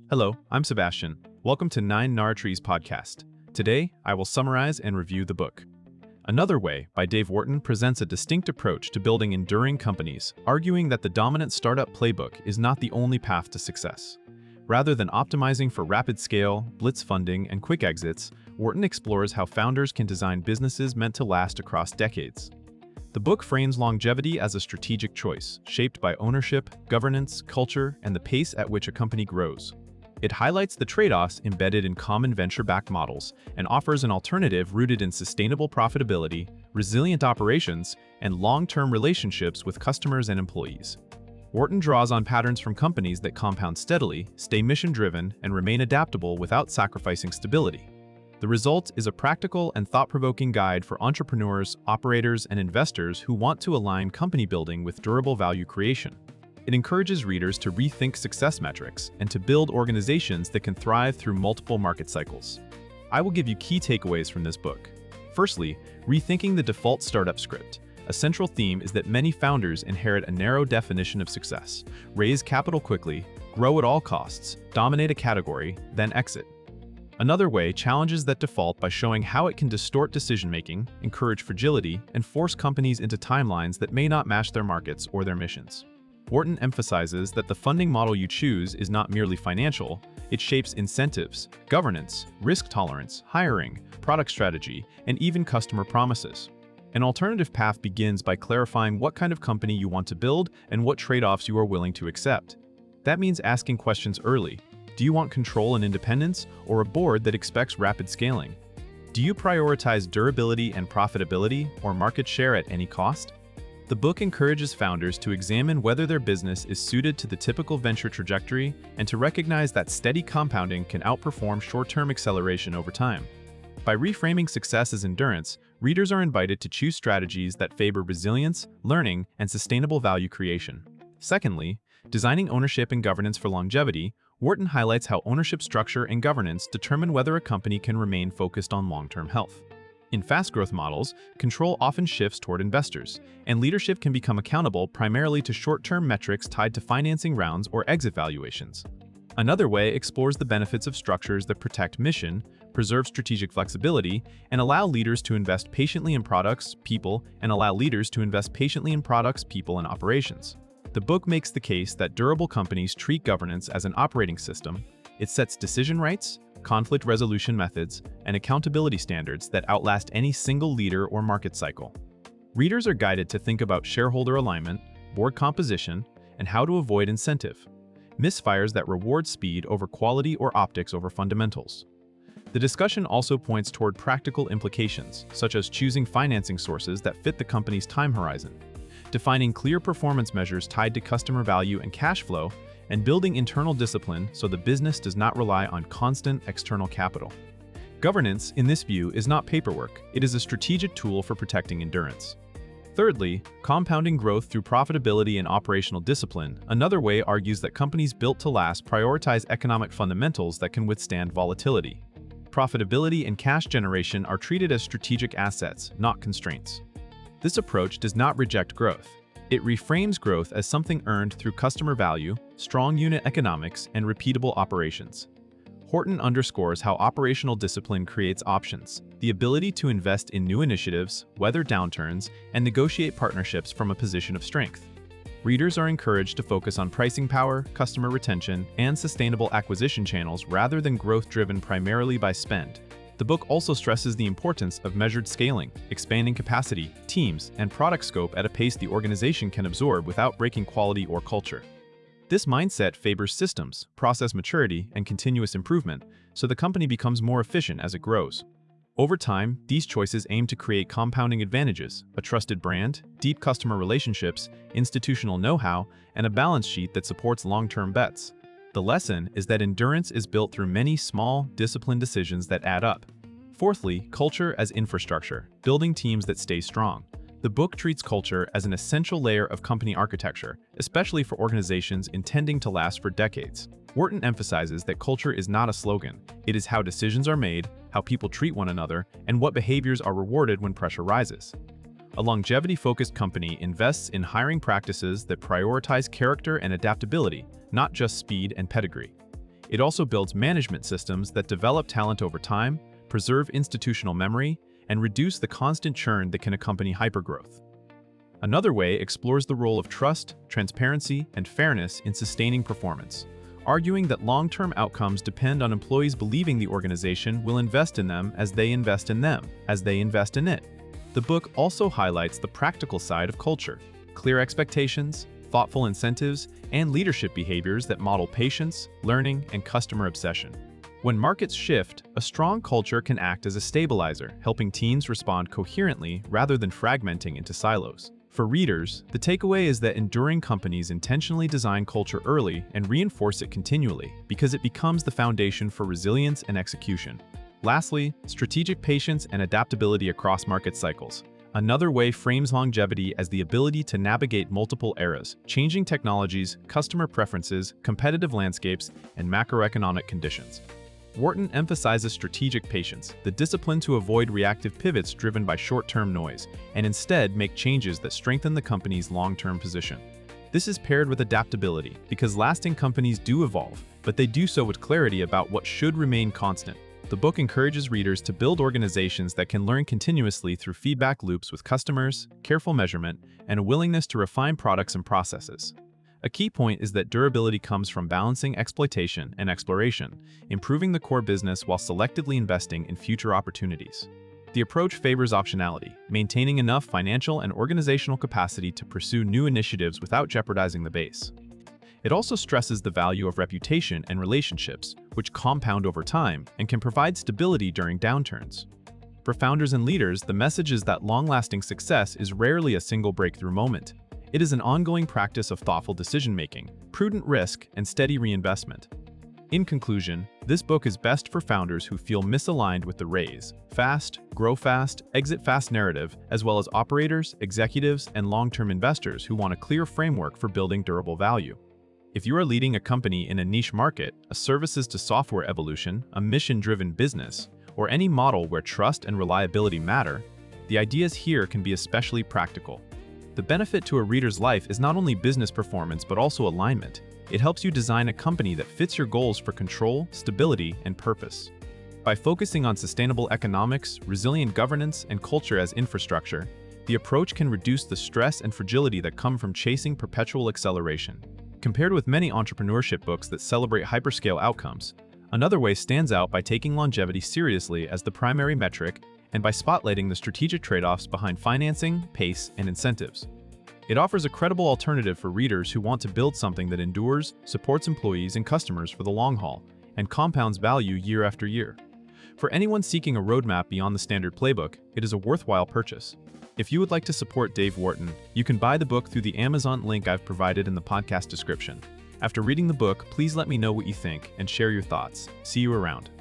Hello, I'm Sebastian. Welcome to 9 Naratrees podcast. Today, I will summarize and review the book. Another Way by Dave Wharton presents a distinct approach to building enduring companies, arguing that the dominant startup playbook is not the only path to success. Rather than optimizing for rapid scale, blitz funding, and quick exits, Wharton explores how founders can design businesses meant to last across decades. The book frames longevity as a strategic choice, shaped by ownership, governance, culture, and the pace at which a company grows. It highlights the trade-offs embedded in common venture-backed models and offers an alternative rooted in sustainable profitability, resilient operations, and long-term relationships with customers and employees. Wharton draws on patterns from companies that compound steadily, stay mission-driven, and remain adaptable without sacrificing stability. The result is a practical and thought-provoking guide for entrepreneurs, operators, and investors who want to align company building with durable value creation. It encourages readers to rethink success metrics and to build organizations that can thrive through multiple market cycles. I will give you key takeaways from this book. Firstly, rethinking the default startup script. A central theme is that many founders inherit a narrow definition of success: raise capital quickly, grow at all costs, dominate a category, then exit. Another Way challenges that default by showing how it can distort decision-making, encourage fragility, and force companies into timelines that may not match their markets or their missions. Wharton emphasizes that the funding model you choose is not merely financial, it shapes incentives, governance, risk tolerance, hiring, product strategy, and even customer promises. An alternative path begins by clarifying what kind of company you want to build and what trade-offs you are willing to accept. That means asking questions early. Do you want control and independence, or a board that expects rapid scaling? Do you prioritize durability and profitability, or market share at any cost? The book encourages founders to examine whether their business is suited to the typical venture trajectory and to recognize that steady compounding can outperform short-term acceleration over time. By reframing success as endurance, readers are invited to choose strategies that favor resilience, learning, and sustainable value creation. Secondly, designing ownership and governance for longevity, Wharton highlights how ownership structure and governance determine whether a company can remain focused on long-term health. In fast-growth models, control often shifts toward investors, and leadership can become accountable primarily to short-term metrics tied to financing rounds or exit valuations. Another Way explores the benefits of structures that protect mission, preserve strategic flexibility, and allow leaders to invest patiently in products, people, and operations. The book makes the case that durable companies treat governance as an operating system. It sets decision rights, conflict resolution methods, and accountability standards that outlast any single leader or market cycle. Readers are guided to think about shareholder alignment, board composition, and how to avoid incentive misfires that reward speed over quality or optics over fundamentals. The discussion also points toward practical implications, such as choosing financing sources that fit the company's time horizon, defining clear performance measures tied to customer value and cash flow, and building internal discipline so the business does not rely on constant external capital. Governance, in this view, is not paperwork, it is a strategic tool for protecting endurance. Thirdly, compounding growth through profitability and operational discipline. Another Way argues that companies built to last prioritize economic fundamentals that can withstand volatility. Profitability and cash generation are treated as strategic assets, not constraints. This approach does not reject growth. It reframes growth as something earned through customer value, strong unit economics, and repeatable operations. Wharton underscores how operational discipline creates options, the ability to invest in new initiatives, weather downturns, and negotiate partnerships from a position of strength. Readers are encouraged to focus on pricing power, customer retention, and sustainable acquisition channels rather than growth driven primarily by spend. The book also stresses the importance of measured scaling, expanding capacity, teams, and product scope at a pace the organization can absorb without breaking quality or culture. This mindset favors systems, process maturity, and continuous improvement, so the company becomes more efficient as it grows. Over time, these choices aim to create compounding advantages: a trusted brand, deep customer relationships, institutional know-how, and a balance sheet that supports long-term bets. The lesson is that endurance is built through many small, disciplined decisions that add up. Fourthly, culture as infrastructure, building teams that stay strong. The book treats culture as an essential layer of company architecture, especially for organizations intending to last for decades. Wharton emphasizes that culture is not a slogan. It is how decisions are made, how people treat one another, and what behaviors are rewarded when pressure rises. A longevity-focused company invests in hiring practices that prioritize character and adaptability, not just speed and pedigree. It also builds management systems that develop talent over time, preserve institutional memory, and reduce the constant churn that can accompany hypergrowth. Another way explores the role of trust, transparency, and fairness in sustaining performance, arguing that long-term outcomes depend on employees believing the organization will invest in them as they invest in them, as they invest in it. The book also highlights the practical side of culture: clear expectations, thoughtful incentives, and leadership behaviors that model patience, learning, and customer obsession. When markets shift, a strong culture can act as a stabilizer, helping teams respond coherently rather than fragmenting into silos. For readers, the takeaway is that enduring companies intentionally design culture early and reinforce it continually, because it becomes the foundation for resilience and execution. Lastly, strategic patience and adaptability across market cycles. Another way frames longevity as the ability to navigate multiple eras, changing technologies, customer preferences, competitive landscapes, and macroeconomic conditions. Wharton emphasizes strategic patience, the discipline to avoid reactive pivots driven by short-term noise, and instead make changes that strengthen the company's long-term position. This is paired with adaptability, because lasting companies do evolve, but they do so with clarity about what should remain constant. The book encourages readers to build organizations that can learn continuously through feedback loops with customers, careful measurement, and a willingness to refine products and processes. A key point is that durability comes from balancing exploitation and exploration, improving the core business while selectively investing in future opportunities. The approach favors optionality, maintaining enough financial and organizational capacity to pursue new initiatives without jeopardizing the base. It also stresses the value of reputation and relationships, which compound over time and can provide stability during downturns. For founders and leaders, the message is that long-lasting success is rarely a single breakthrough moment. It is an ongoing practice of thoughtful decision-making, prudent risk, and steady reinvestment. In conclusion, this book is best for founders who feel misaligned with the raise, fast, grow fast, exit fast narrative, as well as operators, executives, and long-term investors who want a clear framework for building durable value. If you are leading a company in a niche market, a services to software evolution, a mission-driven business, or any model where trust and reliability matter, the ideas here can be especially practical. The benefit to a reader's life is not only business performance but also alignment. It helps you design a company that fits your goals for control, stability, and purpose. By focusing on sustainable economics, resilient governance, and culture as infrastructure, the approach can reduce the stress and fragility that come from chasing perpetual acceleration. Compared with many entrepreneurship books that celebrate hyperscale outcomes, Another Way stands out by taking longevity seriously as the primary metric and by spotlighting the strategic trade-offs behind financing, pace, and incentives. It offers a credible alternative for readers who want to build something that endures, supports employees and customers for the long haul, and compounds value year after year. For anyone seeking a roadmap beyond the standard playbook, it is a worthwhile purchase. If you would like to support Dave Wharton, you can buy the book through the Amazon link I've provided in the podcast description. After reading the book, please let me know what you think and share your thoughts. See you around.